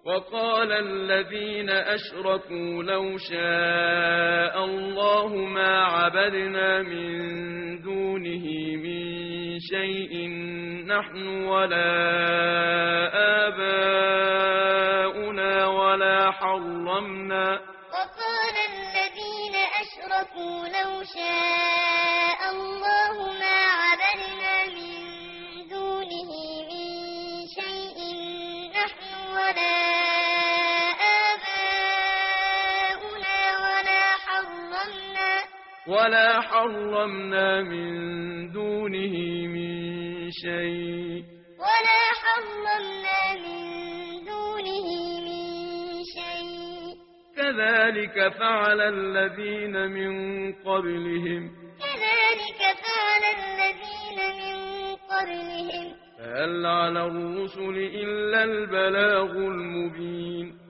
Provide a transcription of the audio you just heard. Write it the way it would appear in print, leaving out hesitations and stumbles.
وقال الذين أشركوا لو شاء الله ما عبدنا من دونه من شيء نحن ولا آباؤنا ولا حرمنا. وقال الذين أشركوا لو شاء الله ما عبدنا من دونه من شيء نحن ولا آباؤنا ولا حرمنا من دونه من شيء كذلك فعل الذين من قبلهم فهل على الرسل إلا البلاغ المبين.